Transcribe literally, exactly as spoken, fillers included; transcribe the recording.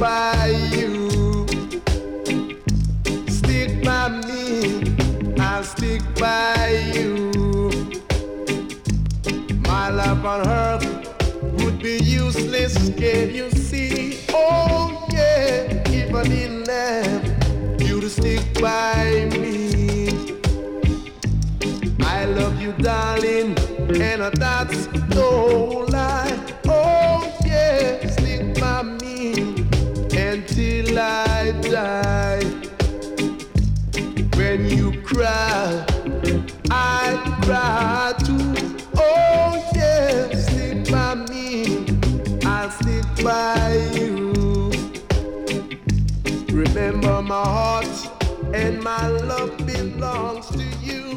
by you. Stick by me, I'll stick by you. My life on earth would be useless, can you see? Oh yeah, if I didn't have you to stick by me. I love you, darling, and that's no lie. Oh yeah, stick by me until I die. When you cry, I cry too. Oh yeah, stick by me, I'll stick by you. Remember my heart and my love belongs to you.